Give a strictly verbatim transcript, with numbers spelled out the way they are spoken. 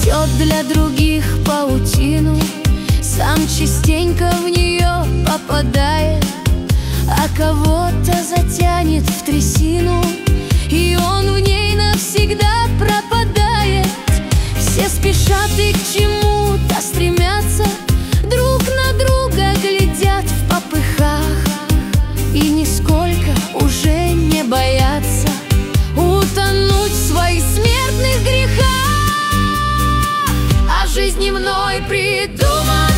плетет для других паутину, сам частенько в нее попадает, а кого-то затянет в трясину, и он в ней навсегда пропадает. Все спешат и к чему-то стремятся, друг на друга глядят в попыхах и нисколько уже не боятся утонуть в своих смертных грехах. А жизнь мной придумала